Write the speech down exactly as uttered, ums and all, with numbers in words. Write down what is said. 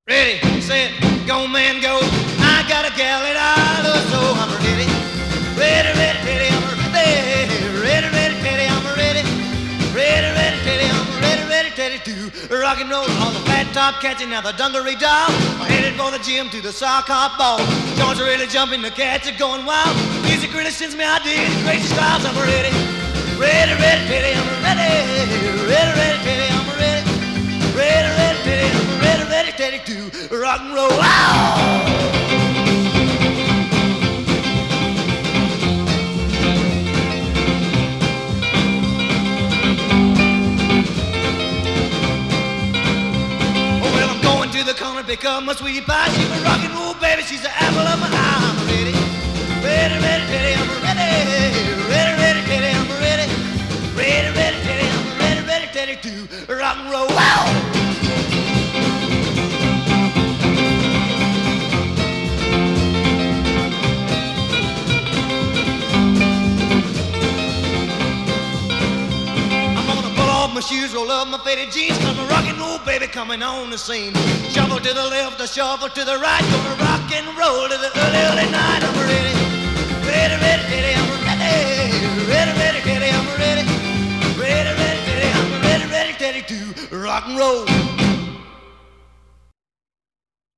Ready, set, go man go. I got a gal that I love so I'm ready. Ready, ready, ready, I'm ready. Ready, ready, ready, I'm ready. Ready, ready, ready, I'm ready, ready, ready to rock and roll on the flat top, catching out the dungaree doll. I'm headed for the gym to the sock hop ball. Joints are really jumping, the cats are going wild. Music really sends me ideas, crazy styles. I'm ready. Ready, ready, ready, I'm ready. Ready, ready, ready, I'm ready. Ready, ready, ready, I'm ready, ready, ready to rock and roll. Wow! To the corner, pick up my sweetie pie. She's a rock and roll baby, she's the apple of my eye. I'm ready, ready, ready, ready, I'm ready, ready, ready, ready, I'm ready, ready, ready, ready, I'm ready, ready, ready to rock and roll. Wow! My shoes, roll up my faded jeans, cause my rock and roll baby coming on the scene. Shuffle to the left, a shuffle to the right, gonna rock and roll to the early, early night. I'm ready, ready, ready, ready, I'm ready, ready, ready, ready, I'm ready, ready, ready, ready, I'm ready, ready, ready to rock and roll.